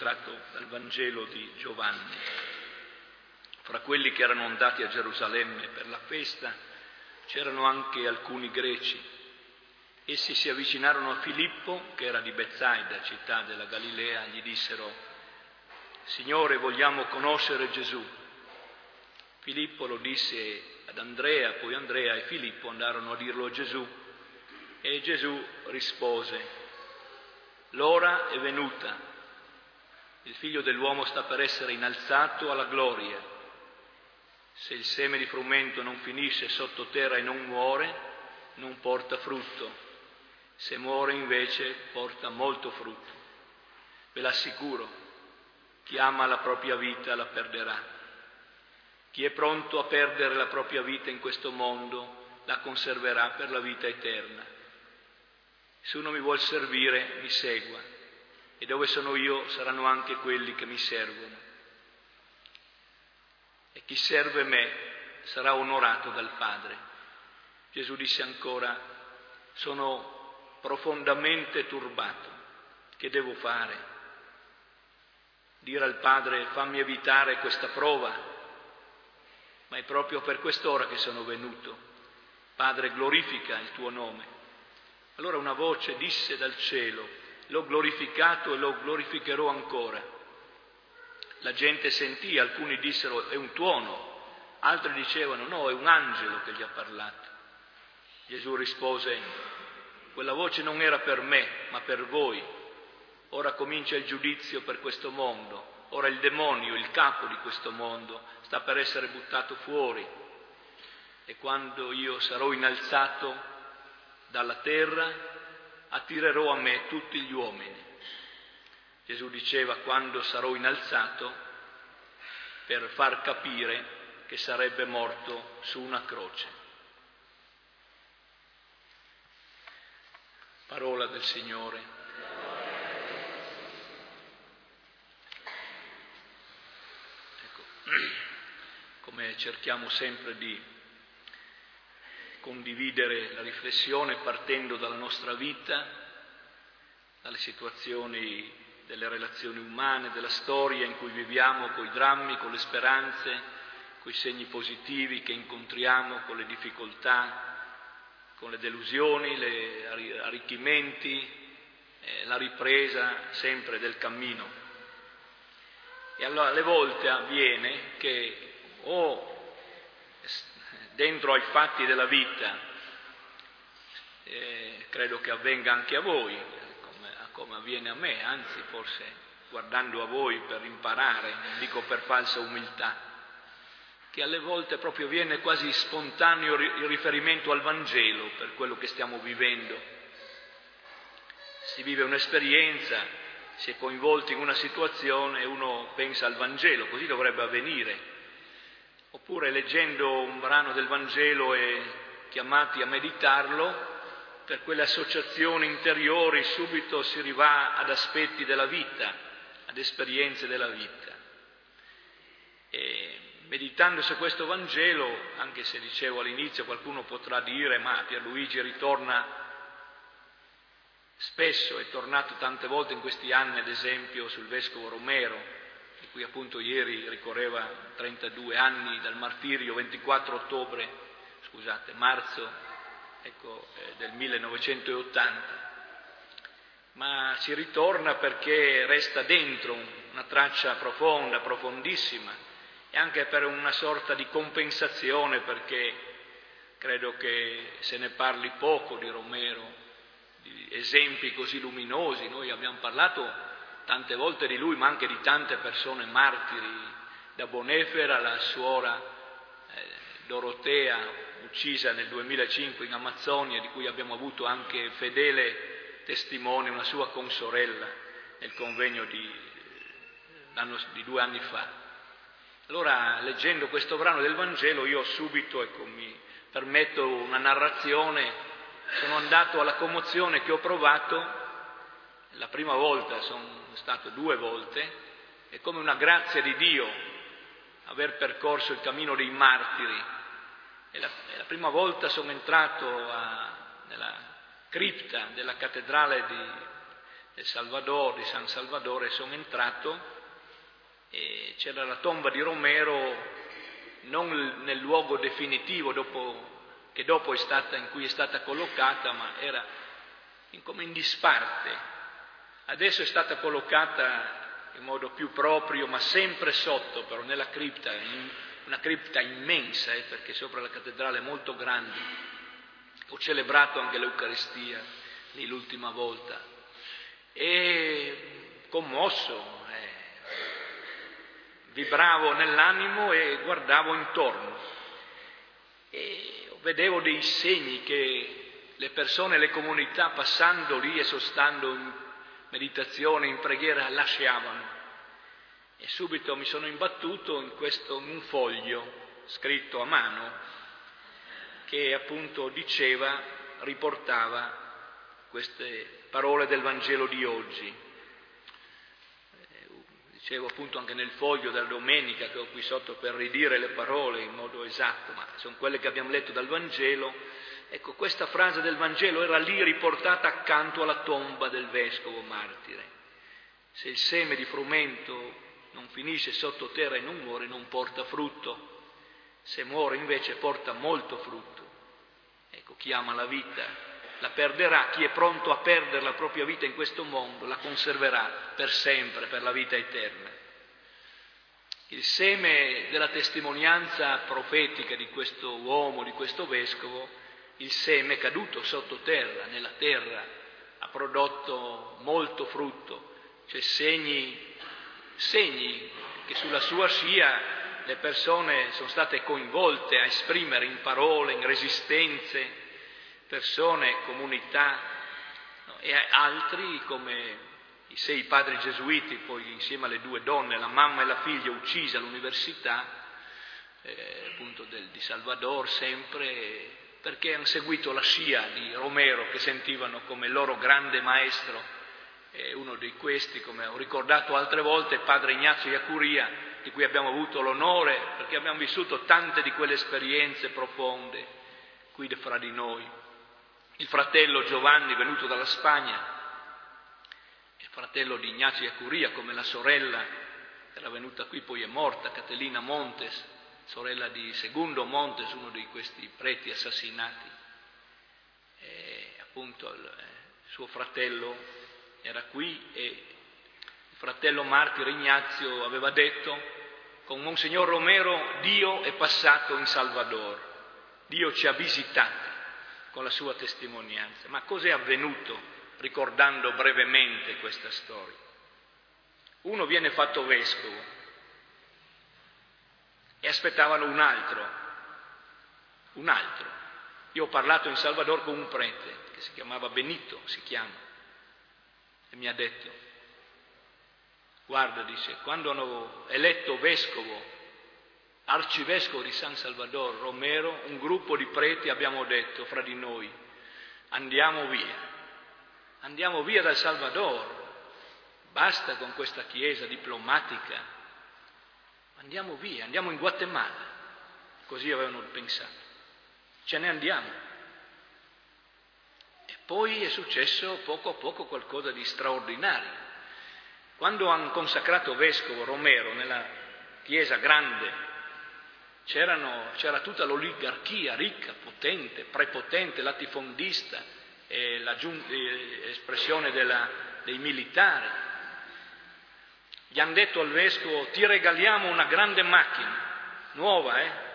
tratto dal Vangelo di Giovanni. Fra quelli che erano andati a Gerusalemme per la festa c'erano anche alcuni greci. Essi si avvicinarono a Filippo, che era di Betsaida, città della Galilea, e gli dissero: «Signore, vogliamo conoscere Gesù». Filippo lo disse ad Andrea, poi Andrea e Filippo andarono a dirlo a Gesù, e Gesù rispose: «L'ora è venuta, il Figlio dell'uomo sta per essere innalzato alla gloria. Se il seme di frumento non finisce sottoterra e non muore, non porta frutto. Se muore invece porta molto frutto. Ve l'assicuro, chi ama la propria vita la perderà. Chi è pronto a perdere la propria vita in questo mondo la conserverà per la vita eterna. Se uno mi vuol servire, mi segua, e dove sono io saranno anche quelli che mi servono. E chi serve me sarà onorato dal Padre». Gesù disse ancora: «Sono profondamente turbato. Che devo fare? Dire al Padre: fammi evitare questa prova? Ma è proprio per quest'ora che sono venuto. Padre, glorifica il tuo nome». Allora una voce disse dal cielo: «L'ho glorificato e lo glorificherò ancora». La gente sentì, alcuni dissero: «È un tuono», altri dicevano: «No, è un angelo che gli ha parlato». Gesù rispose: «Quella voce non era per me, ma per voi. Ora comincia il giudizio per questo mondo. Ora il demonio, il capo di questo mondo, sta per essere buttato fuori. E quando io sarò innalzato dalla terra, attirerò a me tutti gli uomini». Gesù diceva «quando sarò innalzato», per far capire che sarebbe morto su una croce. Parola del Signore. Come cerchiamo sempre di condividere la riflessione partendo dalla nostra vita, dalle situazioni delle relazioni umane, della storia in cui viviamo, con i drammi, con le speranze, con i segni positivi che incontriamo, con le difficoltà, con le delusioni, gli arricchimenti, la ripresa sempre del cammino. E allora alle volte avviene che o dentro ai fatti della vita, credo che avvenga anche a voi, come avviene a me, anzi forse guardando a voi per imparare, non dico per falsa umiltà, che alle volte proprio viene quasi spontaneo il riferimento al Vangelo per quello che stiamo vivendo. Si vive un'esperienza, si è coinvolti in una situazione e uno pensa al Vangelo, così dovrebbe avvenire. Oppure leggendo un brano del Vangelo e chiamati a meditarlo, per quelle associazioni interiori subito si rivà ad aspetti della vita, ad esperienze della vita. E meditando su questo Vangelo, anche se dicevo all'inizio qualcuno potrà dire: ma Pierluigi ritorna spesso, è tornato tante volte in questi anni, ad esempio sul Vescovo Romero, di cui appunto ieri ricorreva 32 anni dal martirio, 24 marzo del 1980, ma si ritorna perché resta dentro una traccia profonda, profondissima, e anche per una sorta di compensazione, perché credo che se ne parli poco di Romero, di esempi così luminosi. Noi abbiamo parlato tante volte di lui, ma anche di tante persone martiri, da Bonefera alla suora Dorotea, uccisa nel 2005 in Amazzonia, di cui abbiamo avuto anche fedele testimone, una sua consorella, nel convegno di 2 anni fa. Allora, leggendo questo brano del Vangelo, io subito, mi permetto una narrazione, sono andato alla commozione che ho provato. La prima volta, sono stato 2 volte, è come una grazia di Dio aver percorso il cammino dei martiri. E la prima volta sono entrato nella cripta della cattedrale Salvador, di San Salvador, e sono entrato e c'era la tomba di Romero, non nel luogo definitivo in cui è stata collocata, ma era come in disparte. Adesso è stata collocata in modo più proprio, ma sempre sotto, però nella cripta, una cripta immensa, perché sopra la cattedrale è molto grande. Ho celebrato anche l'Eucaristia lì l'ultima volta e commosso, vibravo nell'animo e guardavo intorno e vedevo dei segni che le persone, le comunità, passando lì e sostando in meditazione, in preghiera, lasciavano. E subito mi sono imbattuto in un foglio scritto a mano che appunto riportava queste parole del Vangelo di oggi. Dicevo appunto anche nel foglio della domenica che ho qui sotto per ridire le parole in modo esatto, ma sono quelle che abbiamo letto dal Vangelo. Ecco, questa frase del Vangelo era lì riportata accanto alla tomba del vescovo martire. Se il seme di frumento non finisce sottoterra e non muore, non porta frutto. Se muore invece porta molto frutto. Ecco, chi ama la vita la perderà, chi è pronto a perdere la propria vita in questo mondo la conserverà per sempre, per la vita eterna. Il seme della testimonianza profetica di questo uomo, di questo vescovo, il seme caduto sottoterra, nella terra, ha prodotto molto frutto, cioè segni che sulla sua scia le persone sono state coinvolte a esprimere in parole, in resistenze, persone, comunità, e altri come i 6 padri gesuiti, poi insieme alle 2 donne, la mamma e la figlia uccise all'università, appunto di Salvador, sempre perché hanno seguito la scia di Romero che sentivano come il loro grande maestro. Uno di questi, come ho ricordato altre volte, il padre Ignazio Iacuria, di cui abbiamo avuto l'onore, perché abbiamo vissuto tante di quelle esperienze profonde qui fra di noi. Il fratello Giovanni, venuto dalla Spagna, il fratello di Ignazio Iacuria, come la sorella, era venuta qui, poi è morta, Caterina Montes, sorella di Segundo Montes, uno di questi preti assassinati. E appunto il suo fratello era qui e il fratello martire Ignazio aveva detto: con Monsignor Romero Dio è passato in Salvador, Dio ci ha visitati con la sua testimonianza. Ma cos'è avvenuto, ricordando brevemente questa storia? Uno viene fatto vescovo e aspettavano un altro. Io ho parlato in Salvador con un prete che si chiamava Benito, e mi ha detto: guarda, dice, quando hanno eletto vescovo, arcivescovo di San Salvador Romero, un gruppo di preti abbiamo detto fra di noi: andiamo via dal Salvador, basta con questa chiesa diplomatica, andiamo via, andiamo in Guatemala. Così avevano pensato, ce ne andiamo. E poi è successo poco a poco qualcosa di straordinario. Quando hanno consacrato vescovo Romero nella chiesa grande, c'era tutta l'oligarchia ricca, potente, prepotente, latifondista, espressione dei militari. Gli hanno detto al vescovo: ti regaliamo una grande macchina, nuova,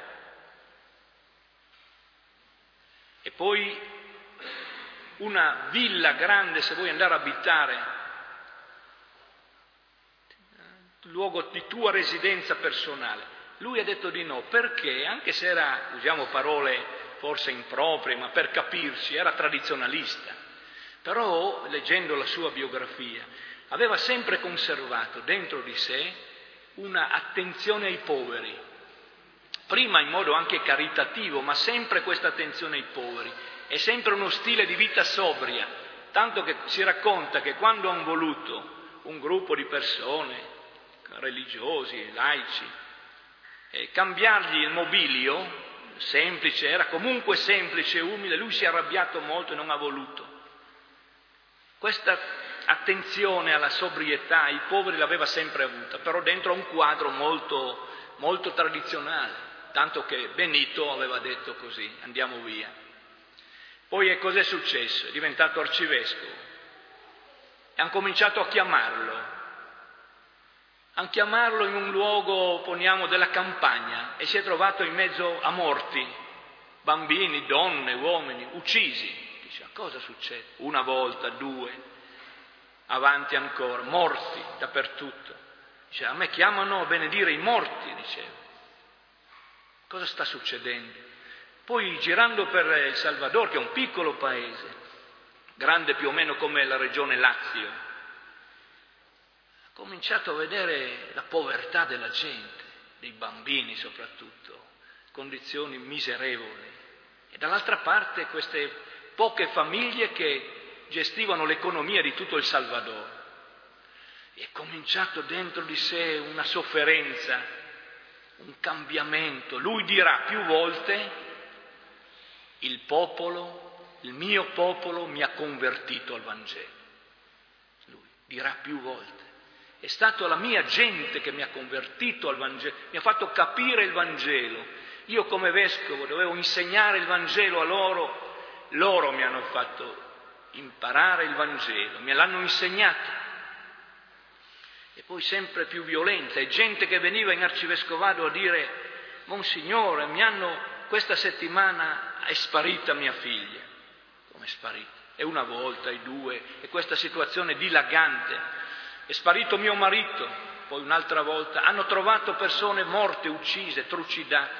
e poi una villa grande se vuoi andare a abitare, luogo di tua residenza personale. Lui ha detto di no, perché anche se usiamo parole forse improprie, ma per capirci, era tradizionalista. Però, leggendo la sua biografia, aveva sempre conservato dentro di sé una attenzione ai poveri, prima in modo anche caritativo, ma sempre questa attenzione ai poveri, è sempre uno stile di vita sobria, tanto che si racconta che quando hanno voluto un gruppo di persone, religiosi, laici, cambiargli il mobilio, semplice, era comunque semplice, umile, lui si è arrabbiato molto e non ha voluto. Questa attenzione alla sobrietà, i poveri l'aveva sempre avuta, però dentro un quadro molto, molto tradizionale, tanto che Benito aveva detto così: andiamo via. Poi cos'è successo? È diventato arcivescovo e hanno cominciato a chiamarlo in un luogo, poniamo, della campagna, e si è trovato in mezzo a morti, bambini, donne, uomini, uccisi. Dice: cosa succede? Una volta, due, avanti ancora, morti dappertutto. Dice: a me chiamano a benedire i morti, diceva. Cosa sta succedendo? Poi, girando per El Salvador, che è un piccolo paese, grande più o meno come la regione Lazio, ho cominciato a vedere la povertà della gente, dei bambini soprattutto, condizioni miserevoli, e dall'altra parte queste poche famiglie che gestivano l'economia di tutto El Salvador. E è cominciato dentro di sé una sofferenza, un cambiamento. Lui dirà più volte: il mio popolo mi ha convertito al Vangelo. Lui dirà più volte: è stata la mia gente che mi ha convertito al Vangelo, mi ha fatto capire il Vangelo. Io come vescovo dovevo insegnare il Vangelo a loro mi hanno fatto imparare il Vangelo, me l'hanno insegnato. E poi sempre più violenta, e gente che veniva in arcivescovado a dire: Monsignore, questa settimana è sparita mia figlia. Come è sparita? E una volta, e due, e questa situazione dilagante. È sparito mio marito, poi un'altra volta. Hanno trovato persone morte, uccise, trucidate.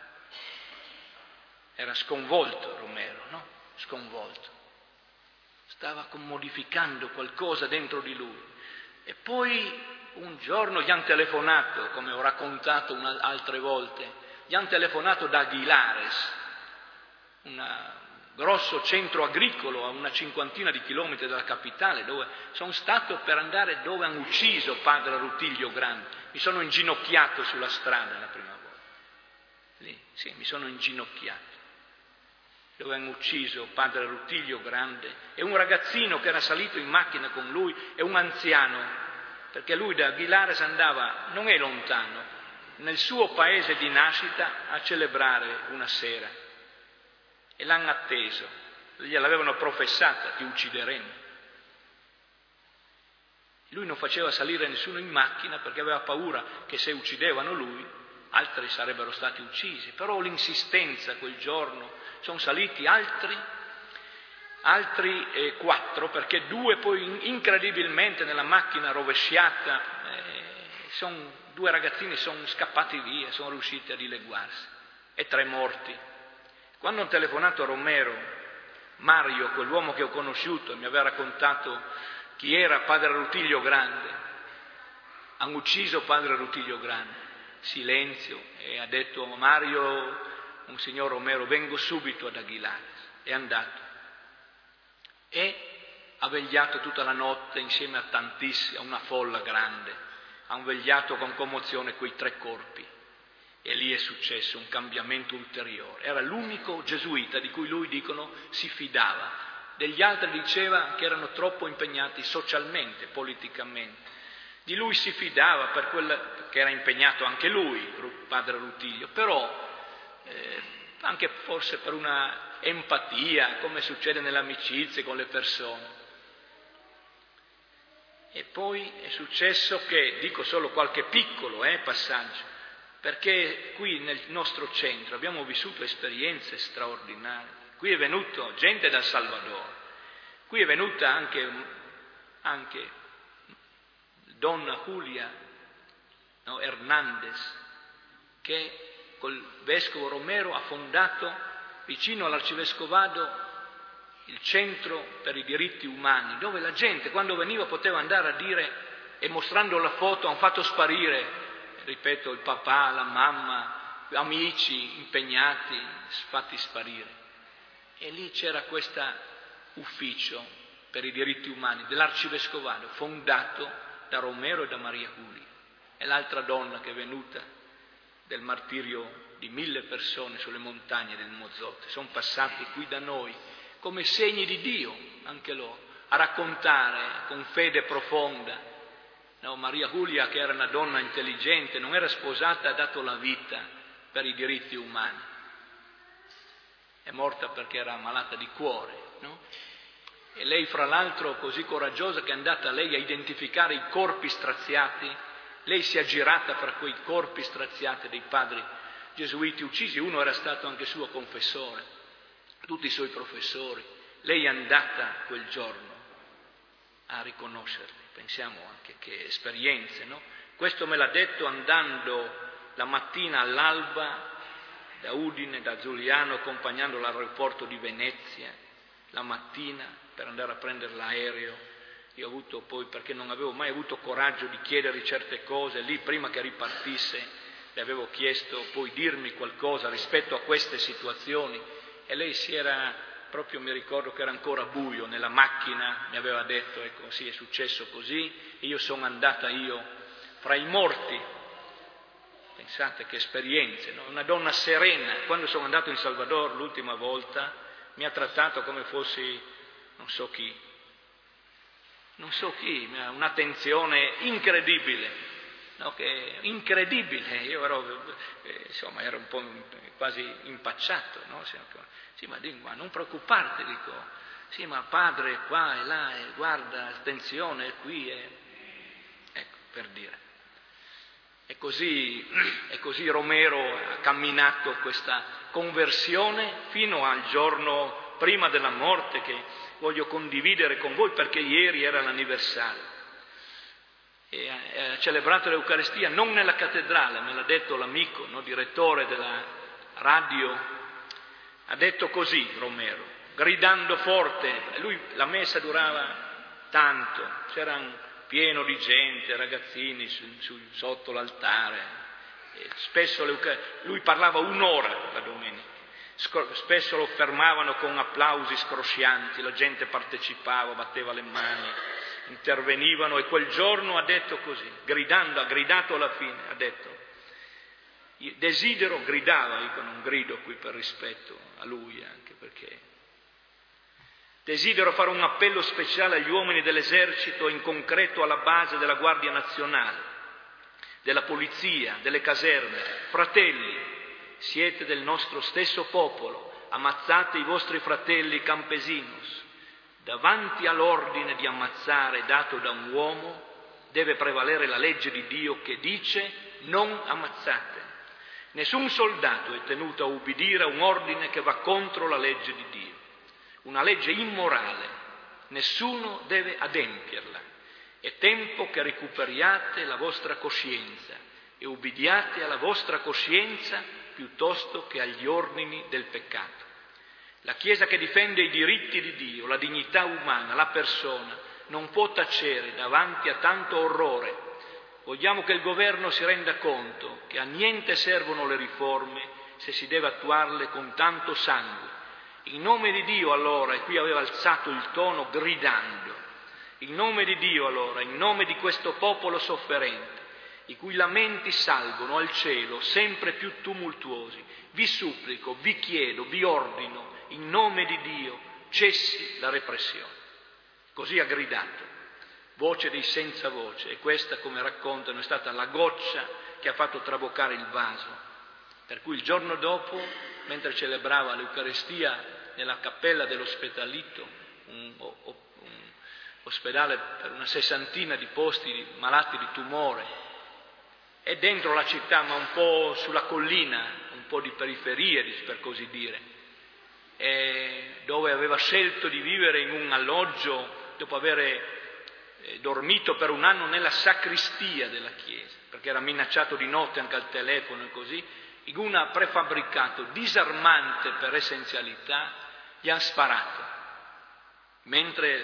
Era sconvolto Romero, no? Sconvolto. Stava modificando qualcosa dentro di lui. E poi un giorno gli hanno telefonato, come ho raccontato altre volte, gli hanno telefonato da Aguilares, un grosso centro agricolo a una cinquantina di chilometri dalla capitale, dove sono stato per andare dove hanno ucciso padre Rutiglio Grande. Mi sono inginocchiato sulla strada la prima volta. Lì, sì, mi sono inginocchiato. Dove hanno ucciso padre Rutiglio Grande, e un ragazzino che era salito in macchina con lui, e un anziano, perché lui da Aguilares andava, non è lontano, nel suo paese di nascita a celebrare una sera, e l'hanno atteso, gliel'avevano professata: ti uccideremo. Lui non faceva salire nessuno in macchina perché aveva paura che se uccidevano lui altri sarebbero stati uccisi. Però l'insistenza quel giorno, sono saliti altri 4, perché 2 poi incredibilmente nella macchina rovesciata, 2 ragazzini sono scappati via, sono riusciti a dileguarsi, e 3 morti. Quando ho telefonato a Romero, Mario, quell'uomo che ho conosciuto, mi aveva raccontato chi era padre Rutiglio Grande, hanno ucciso padre Rutiglio Grande, silenzio, e ha detto: Mario, un signor Romero, vengo subito ad Aguilares. È andato e ha vegliato tutta la notte insieme a una folla grande, hanno vegliato con commozione quei 3 corpi, e lì è successo un cambiamento ulteriore. Era l'unico gesuita di cui lui, dicono, si fidava. Degli altri diceva che erano troppo impegnati socialmente, politicamente. Di lui si fidava perché era impegnato anche lui, padre Rutiglio, però anche forse per una empatia, come succede nelle amicizie con le persone. E poi è successo che, dico solo qualche piccolo passaggio, perché qui nel nostro centro abbiamo vissuto esperienze straordinarie. Qui è venuto gente dal Salvador, qui è venuta anche donna Julia Hernandez, che col vescovo Romero ha fondato vicino all'arcivescovado il centro per i diritti umani, dove la gente quando veniva poteva andare a dire, e mostrando la foto hanno fatto sparire, ripeto, il papà, la mamma, amici impegnati, fatti sparire. E lì c'era questo ufficio per i diritti umani dell'arcivescovado, fondato da Romero e da Maria Julia. E l'altra donna che è venuta del martirio di 1000 persone sulle montagne del Mozotte, sono passati qui da noi come segni di Dio, anche loro. a raccontare con fede profonda. No, Maria Giulia, che era una donna intelligente, non era sposata, ha dato la vita per i diritti umani. È morta perché era malata di cuore, no? E lei, fra l'altro, così coraggiosa, che è andata lei a identificare i corpi straziati, lei si è girata fra quei corpi straziati dei padri gesuiti uccisi. Uno era stato anche suo confessore, tutti i suoi professori. Lei è andata quel giorno a riconoscerli. Pensiamo anche che esperienze, no? Questo me l'ha detto andando la mattina all'alba da Udine, da Giuliano, accompagnandolo all'aeroporto di Venezia, la mattina per andare a prendere l'aereo. Io ho avuto poi, perché non avevo mai avuto coraggio di chiedere certe cose, lì prima che ripartisse le avevo chiesto poi dirmi qualcosa rispetto a queste situazioni, e lei si era, proprio mi ricordo che era ancora buio, nella macchina mi aveva detto, ecco, sì, è successo così, e io sono andata fra i morti. Pensate che esperienze, no? Una donna serena. Quando sono andato in Salvador l'ultima volta mi ha trattato come fossi non so chi, un'attenzione incredibile, no? Incredibile. Io ero un po' quasi impacciato, no? Sì, ma dico, ma non preoccuparti, dico, sì, ma padre qua e là, guarda, attenzione, è qui, ecco, per dire. E così Romero ha camminato questa conversione fino al giorno prima della morte, che voglio condividere con voi perché ieri era l'anniversario. E ha celebrato l'Eucaristia non nella cattedrale, me l'ha detto l'amico, no, direttore della radio, ha detto così Romero, gridando forte. La messa durava tanto, c'erano pieno di gente, ragazzini sotto l'altare. Spesso lui parlava un'ora la domenica, spesso lo fermavano con applausi scroscianti, la gente partecipava, batteva le mani, intervenivano, e quel giorno ha detto così, ha gridato alla fine, ha detto, gridava, io non grido qui per rispetto a lui, anche perché desidero fare un appello speciale agli uomini dell'esercito, in concreto alla base della Guardia Nazionale, della Polizia, delle caserme. Fratelli, siete del nostro stesso popolo, ammazzate i vostri fratelli campesinos. Davanti all'ordine di ammazzare dato da un uomo deve prevalere la legge di Dio che dice non ammazzate. Nessun soldato è tenuto a ubbidire a un ordine che va contro la legge di Dio. Una legge immorale, nessuno deve adempierla. È tempo che recuperiate la vostra coscienza e ubbidiate alla vostra coscienza piuttosto che agli ordini del peccato. La Chiesa che difende i diritti di Dio, la dignità umana, la persona, non può tacere davanti a tanto orrore. Vogliamo che il governo si renda conto che a niente servono le riforme se si deve attuarle con tanto sangue. In nome di Dio allora, e qui aveva alzato il tono gridando, in nome di Dio allora, in nome di questo popolo sofferente, i cui lamenti salgono al cielo sempre più tumultuosi, vi supplico, vi chiedo, vi ordino, in nome di Dio, cessi la repressione. Così ha gridato, voce dei senza voce, e questa, come raccontano, è stata la goccia che ha fatto traboccare il vaso. Per cui il giorno dopo, mentre celebrava l'Eucaristia nella cappella dell'Ospedalito, un ospedale per una 60 di posti di malati di tumore, è dentro la città ma un po' sulla collina, un po' di periferie per così dire, dove aveva scelto di vivere in un alloggio dopo aver dormito per un anno nella sacristia della chiesa, perché era minacciato di notte anche al telefono e così. In un prefabbricato disarmante per essenzialità gli ha sparato mentre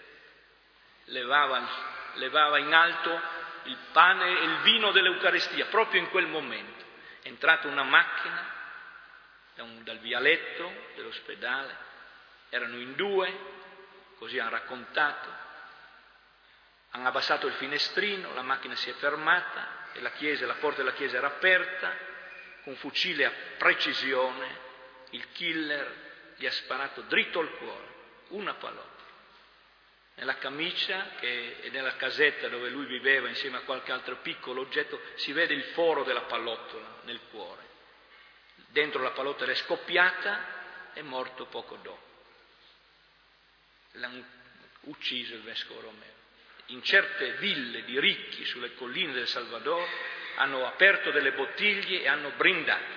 levava in alto il pane e il vino dell'Eucaristia. Proprio in quel momento è entrata una macchina dal vialetto dell'ospedale, erano in 2, così hanno raccontato, hanno abbassato il finestrino, la macchina si è fermata e la porta della chiesa era aperta. Con fucile a precisione il killer gli ha sparato dritto al cuore, una pallottola. nella camicia e nella casetta dove lui viveva insieme a qualche altro piccolo oggetto si vede il foro della pallottola nel cuore. Dentro la pallottola è scoppiata, è morto poco dopo. L'hanno ucciso il vescovo Romero. In certe ville di ricchi sulle colline del Salvador hanno aperto delle bottiglie e hanno brindato.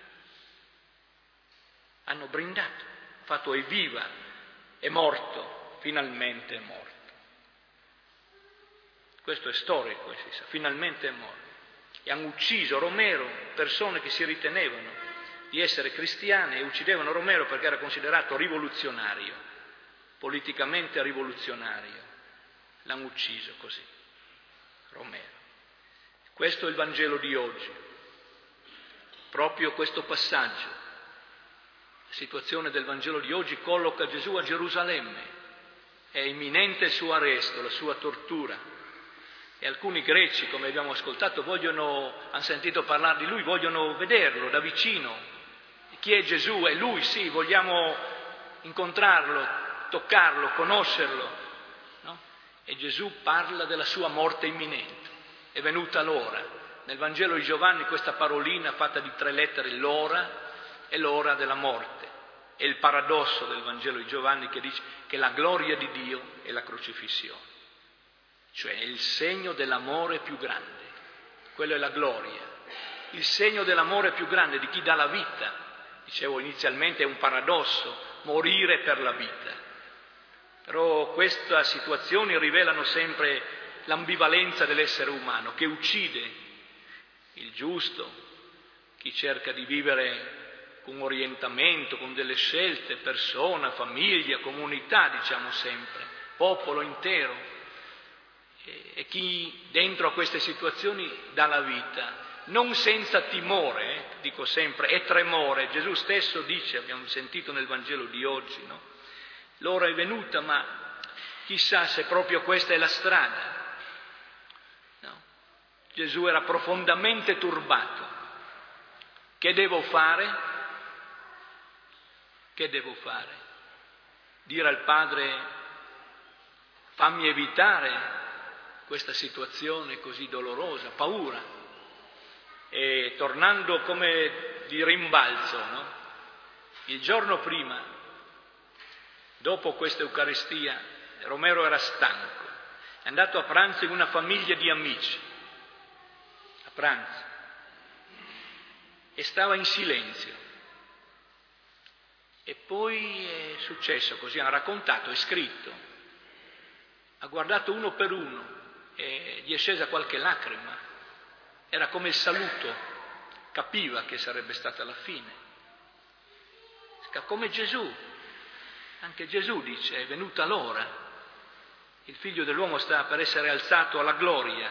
Hanno brindato, fatto evviva, è morto, finalmente è morto. Questo è storico, si sa, finalmente è morto. E hanno ucciso Romero persone che si ritenevano di essere cristiane e uccidevano Romero perché era considerato rivoluzionario, politicamente rivoluzionario. L'hanno ucciso così, Romero. Questo è il Vangelo di oggi, proprio questo passaggio. La situazione del Vangelo di oggi colloca Gesù a Gerusalemme, è imminente il suo arresto, la sua tortura. E alcuni greci, come abbiamo ascoltato, hanno sentito parlare di lui, vogliono vederlo da vicino. Chi è Gesù? È lui, sì, vogliamo incontrarlo, toccarlo, conoscerlo. No? E Gesù parla della sua morte imminente. È venuta l'ora. Nel Vangelo di Giovanni questa parolina fatta di 3 lettere, l'ora, è l'ora della morte. È il paradosso del Vangelo di Giovanni che dice che la gloria di Dio è la crocifissione. Cioè è il segno dell'amore più grande. Quello è la gloria. Il segno dell'amore più grande di chi dà la vita. Dicevo inizialmente è un paradosso, morire per la vita. Però queste situazioni rivelano sempre l'ambivalenza dell'essere umano che uccide il giusto, chi cerca di vivere con orientamento, con delle scelte, persona, famiglia, comunità, diciamo sempre, popolo intero, e chi dentro a queste situazioni dà la vita, non senza timore, dico sempre, e tremore. Gesù stesso dice, abbiamo sentito nel Vangelo di oggi, no? L'ora è venuta, ma chissà se proprio questa è la strada. No. Gesù era profondamente turbato. Che devo fare? Che devo fare? Dire al Padre, fammi evitare questa situazione così dolorosa, paura. E tornando come di rimbalzo, no? Il giorno prima, dopo questa Eucaristia, Romero era stanco, è andato a pranzo in una famiglia di amici, a pranzo, e stava in silenzio. E poi è successo così, hanno raccontato, è scritto, ha guardato uno per uno e gli è scesa qualche lacrima, era come il saluto, capiva che sarebbe stata la fine. Come Gesù, anche Gesù dice, è venuta l'ora, il figlio dell'uomo sta per essere alzato alla gloria.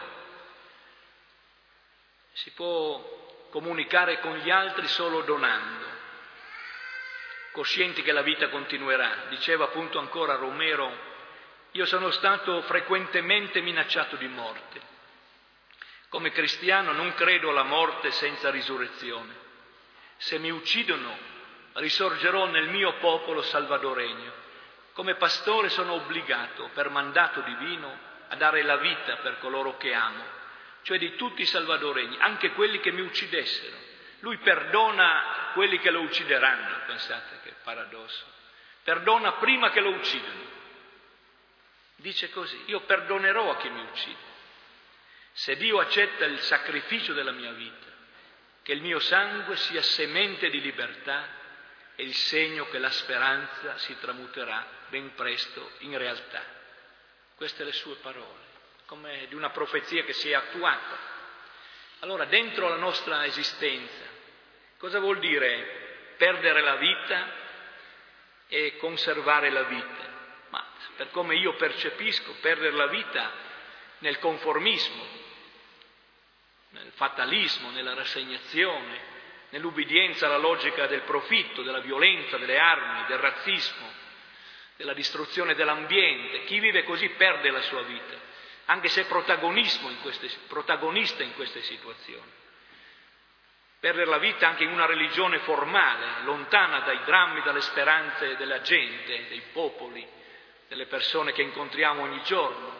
Si può comunicare con gli altri solo donando, coscienti che la vita continuerà. Diceva appunto ancora Romero, io sono stato frequentemente minacciato di morte. Come cristiano non credo alla morte senza risurrezione. Se mi uccidono, risorgerò nel mio popolo salvadoregno. Come pastore sono obbligato, per mandato divino, a dare la vita per coloro che amo, cioè di tutti i salvadoregni, anche quelli che mi uccidessero. Lui perdona quelli che lo uccideranno, pensate che paradosso. Perdona prima che lo uccidano. Dice così, io perdonerò a chi mi uccide. Se Dio accetta il sacrificio della mia vita, che il mio sangue sia semente di libertà e il segno che la speranza si tramuterà ben presto in realtà. Queste le sue parole, come di una profezia che si è attuata. Allora, dentro la nostra esistenza, cosa vuol dire perdere la vita e conservare la vita? Ma per come io percepisco, perdere la vita nel conformismo, nel fatalismo, nella rassegnazione, nell'ubbidienza alla logica del profitto, della violenza, delle armi, del razzismo, della distruzione dell'ambiente. Chi vive così perde la sua vita, anche se è protagonista in queste situazioni. Perdere la vita anche in una religione formale, lontana dai drammi, dalle speranze della gente, dei popoli, delle persone che incontriamo ogni giorno.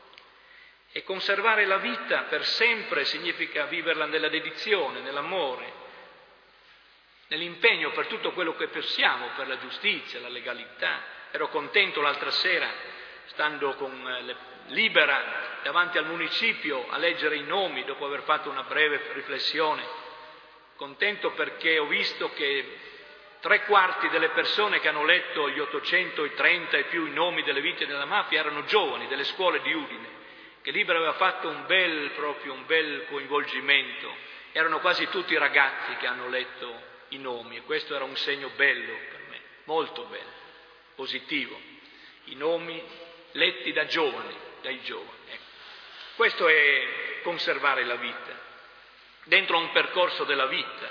E conservare la vita per sempre significa viverla nella dedizione, nell'amore, nell'impegno per tutto quello che possiamo, per la giustizia, la legalità. Ero contento l'altra sera, stando libera davanti al municipio a leggere i nomi, dopo aver fatto una breve riflessione. Contento perché ho visto che 3/4 delle persone che hanno letto gli 830 e più i nomi delle vittime della mafia erano giovani delle scuole di Udine, che Libera aveva fatto un bel coinvolgimento. Erano quasi tutti ragazzi che hanno letto i nomi, e questo era un segno bello per me, molto bello, positivo. I nomi letti dai giovani. Ecco. Questo è conservare la vita, dentro un percorso della vita,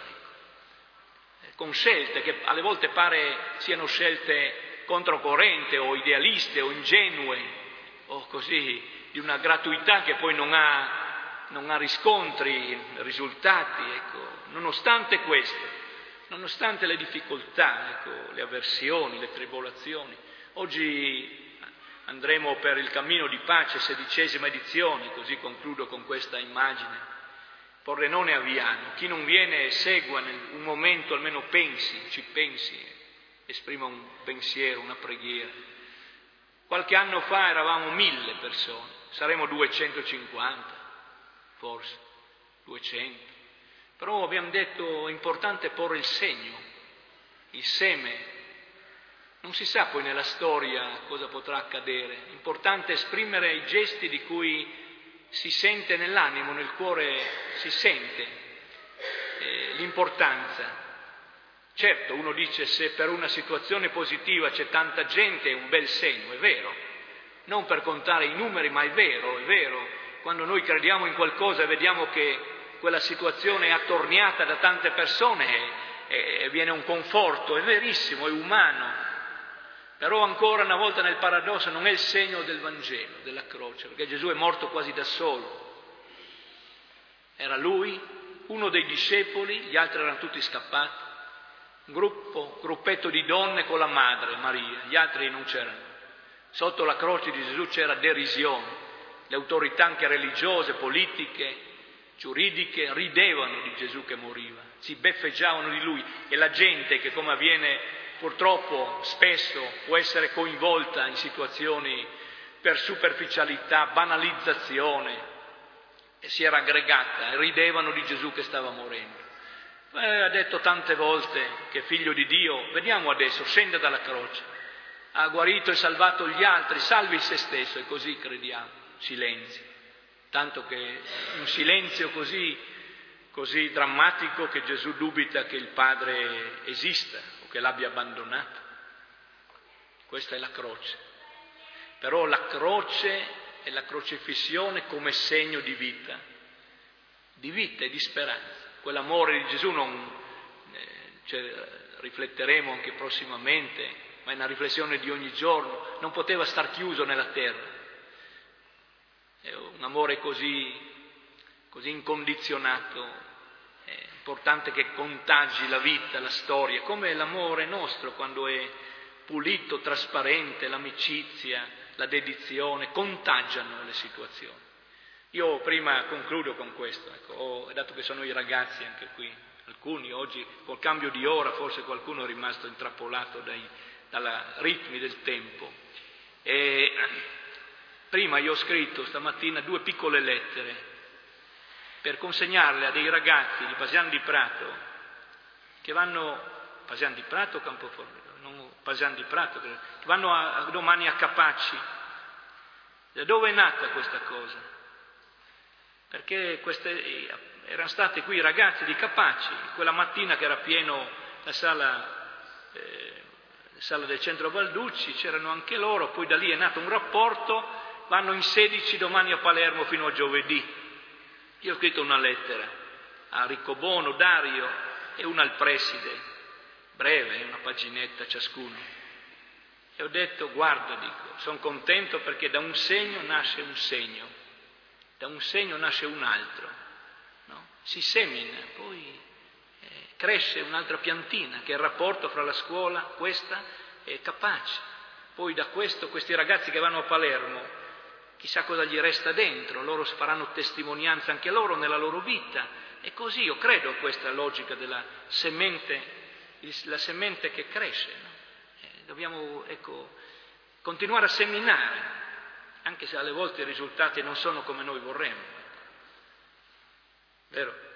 con scelte che alle volte pare siano scelte controcorrente o idealiste o ingenue o così, di una gratuità che poi non ha riscontri, risultati. Ecco. Nonostante questo, nonostante le difficoltà, ecco, le avversioni, le tribolazioni, oggi andremo per il cammino di pace, 16ª edizione, così concludo con questa immagine. Pordenone a Viano, chi non viene segua un momento, almeno ci pensi, esprima un pensiero, una preghiera. Qualche anno fa eravamo 1000 persone, saremo 250, forse 200, però abbiamo detto è importante porre il segno, il seme. Non si sa poi nella storia cosa potrà accadere, è importante esprimere i gesti di cui si sente nell'animo, nel cuore si sente l'importanza. Certo, uno dice se per una situazione positiva c'è tanta gente è un bel segno, è vero, non per contare i numeri, ma è vero. Quando noi crediamo in qualcosa e vediamo che quella situazione è attorniata da tante persone e viene un conforto, è verissimo, è umano. Però ancora una volta nel paradosso non è il segno del Vangelo, della croce, perché Gesù è morto quasi da solo. Era lui, uno dei discepoli, gli altri erano tutti scappati, un gruppetto di donne con la madre, Maria, gli altri non c'erano. Sotto la croce di Gesù c'era derisione, le autorità anche religiose, politiche, giuridiche ridevano di Gesù che moriva, si beffeggiavano di lui, e la gente che, come avviene purtroppo spesso, può essere coinvolta in situazioni per superficialità, banalizzazione, e si era aggregata e ridevano di Gesù che stava morendo. Ha detto tante volte che figlio di Dio, vediamo adesso, scende dalla croce, ha guarito e salvato gli altri, salvi se stesso, e così crediamo, silenzio, tanto che un silenzio così drammatico che Gesù dubita che il Padre esista o che l'abbia abbandonato. Questa è la croce. Però la croce è la crocifissione come segno di vita e di speranza. Quell'amore di Gesù rifletteremo anche prossimamente, ma è una riflessione di ogni giorno, non poteva star chiuso nella terra. È un amore così incondizionato, è importante che contagi la vita, la storia, come l'amore nostro quando è pulito, trasparente, l'amicizia, la dedizione, contagiano le situazioni. Io prima concludo con questo, ecco, dato che sono i ragazzi anche qui, alcuni oggi col cambio di ora forse qualcuno è rimasto intrappolato dai ritmi del tempo. E prima io ho scritto stamattina 2 piccole lettere per consegnarle a dei ragazzi di Pasian di Prato che vanno, Pasian di Prato o Campoforte? Non, Pasian di Prato, che vanno domani a Capaci. Da dove è nata questa cosa? Perché erano stati qui i ragazzi di Capaci, quella mattina che era pieno la sala del centro Balducci, c'erano anche loro, poi da lì è nato un rapporto, vanno in 16 domani a Palermo fino a giovedì. Io ho scritto una lettera a Riccobono, Dario e una al preside, breve, una paginetta ciascuno. E ho detto, guarda, sono contento perché da un segno nasce un segno. Da un segno nasce un altro, no? Si semina, poi cresce un'altra piantina, che è il rapporto fra la scuola, questa, e Capaci. Poi da questi ragazzi che vanno a Palermo, chissà cosa gli resta dentro, loro faranno testimonianza anche loro nella loro vita. E così io credo a questa logica della semente, la semente che cresce. No? Dobbiamo continuare a seminare, anche se alle volte i risultati non sono come noi vorremmo. Vero?